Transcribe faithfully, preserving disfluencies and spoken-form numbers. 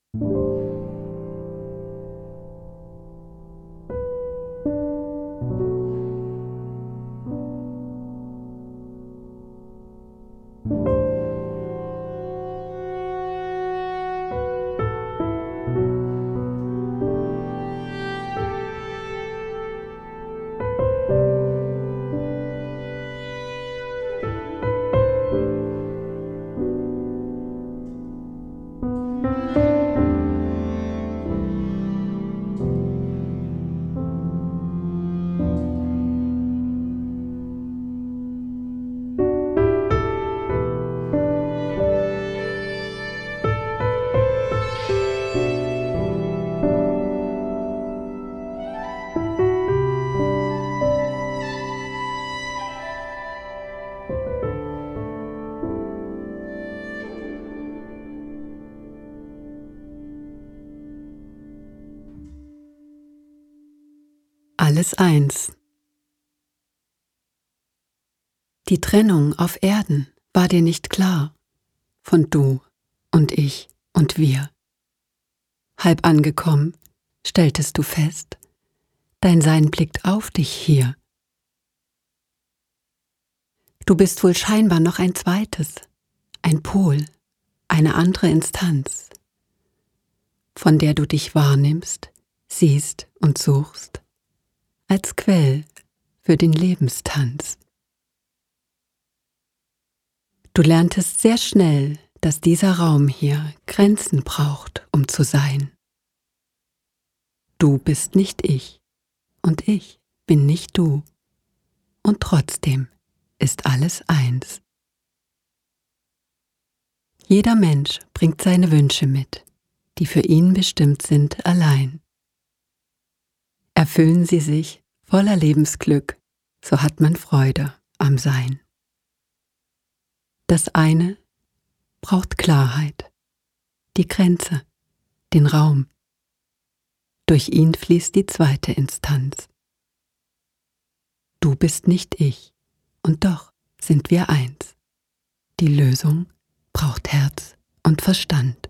Alles eins. Die Trennung auf Erden war dir nicht klar, von du und ich und wir. Halb angekommen, stelltest du fest, dein Sein blickt auf dich hier. Du bist wohl scheinbar noch ein zweites, ein Pol, eine andere Instanz, von der du dich wahrnimmst, siehst und suchst, als Quell für den Lebenstanz. Du lerntest sehr schnell, dass dieser Raum hier Grenzen braucht, um zu sein. Du bist nicht ich und ich bin nicht du, und trotzdem ist alles eins. Jeder Mensch bringt seine Wünsche mit, die für ihn bestimmt sind allein. Erfüllen sie sich voller Lebensglück, so hat man Freude am Sein. Das eine braucht Klarheit, die Grenze, den Raum. Durch ihn fließt die zweite Instanz. Du bist nicht ich, und doch sind wir eins. Die Lösung braucht Herz und Verstand.